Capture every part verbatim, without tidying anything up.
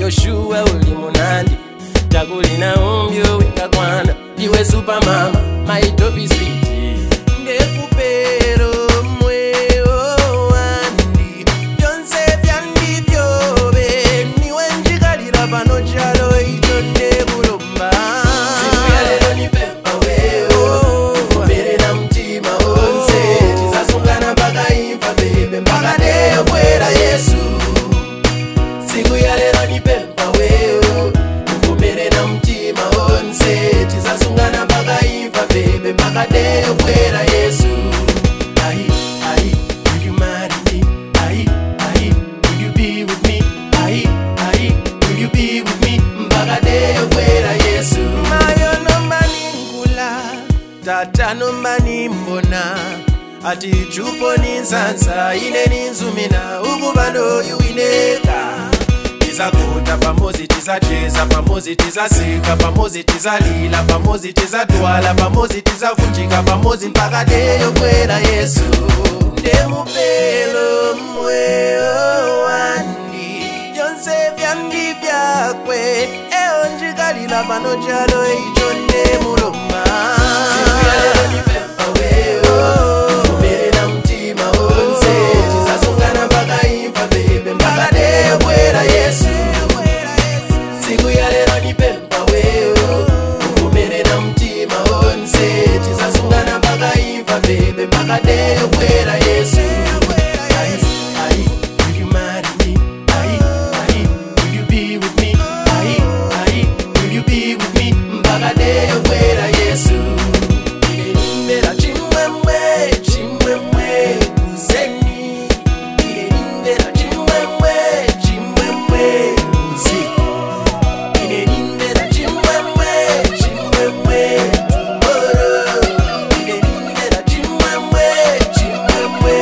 Yoshua uli munandi Takulina umbyo wikakwana Iwe supermama, my top is sweet Ndekupero mweo wandi Yonse vyandi vyobe Niwe njikalira pano chalo icho ndekulomba Siku ya lelo ni pepa weo Mbere na mtima onse Tizasungana mpaka imfa bebe Mpaka deyo kwera Yesu Siku ya lelo ni pepa weo Mbere na mtima onse Tizasungana mpaka imfa bebe Mpaka deyo kwera Yesu Ahi, ahi, will you marry me? Ahi, ahi, will you be with me? Ahi, ahi, will you be with me? Mpaka deyo kwera Yesu Mayo nomba ningula Tata nomba nimbona Ati chupo ninsansa ine ninzumina Ukubando yuineka Tizakuta pamozi tizacheza pamozi tizasika pamozi tizalila pamozi tizatwala pamozi tizavunjika pamozi mpaka deyo kwera Yesu Ndemupelo mweo wandi Yonse vyandi vyakwe Eo njikalila pano chalo icho ndemuloma Siku ya lelo ni pepa weo Mbere na mtima onse Tizasungana mpaka imfa bebe Mpaka deyo kwera Yesu Siku ya lelo ni pepa weo Mbere na mtima onse Tizasungana mpaka imfa bebe Mpaka deyo kwera Yesu Ahi, ahi, will you marry me? Ahi, ahi, will you be with me? Ahi, ahi, will you be with me? Mpaka deyo kwera Yesu Mbera chimwemwe, chimwemwe, kuzeni Mbera chimwemwe, chimwemwe, kuzeni Mbera chimwemwe, chimwemwe, tomorrow Mbera chimwemwe, chimwemwe,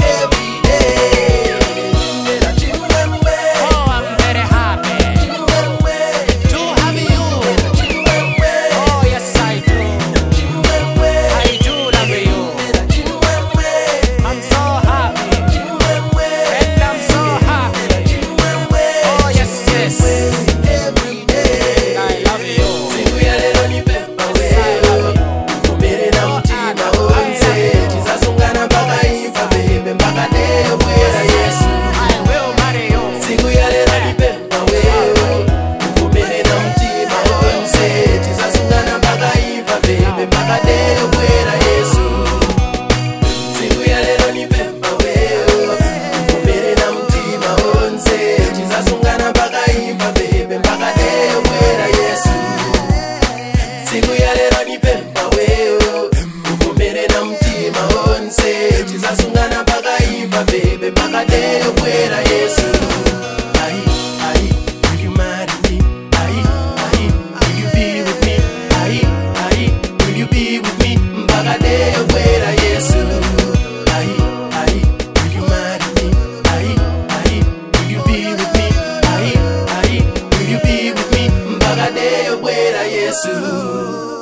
everyday Mbera chimwemwe, Oh, I'm very happy chimwemwe, to have you. Mbera chimwemwe, Oh, yes, I do. chimwemwe, I do love you. Mbera chimwemwe, I'm so happy. chimwemwe, And I'm so happy. chimwemwe, Oh, yes, yes. every day. I love you. Siku ya lelo ni pepa weo Mbere na mtima onse Tizasungana mpaka imfa bebe Mpaka deyo kwera Yesu I will marry you. Siku ya lelo ni pepa weo Mbere na mtima onse Tizasungana mpaka imfa bebe Mpaka deyo kwera Yesu Siku ya lelo ni pepa weo Mbere na mtima onse Tizasungana mpaka imfa bebe Mpaka deyo kwera Yesu Siku ya lelo ni pepa weo Mbere na mtima onse Tizasungana mpaka imfa bebe Mpaka deyo kwera Yesu Ahi, ahi, will you marry me? Ahi, ahi, will you be with me? Ahi, ahi, will you be with me? Mpaka deyo kwera Yesu Ahi, ahi, will you marry me? Ahi, ahi, will you be with me? Ahi, ahi, will you be with me? Mpaka deyo kwera Yesu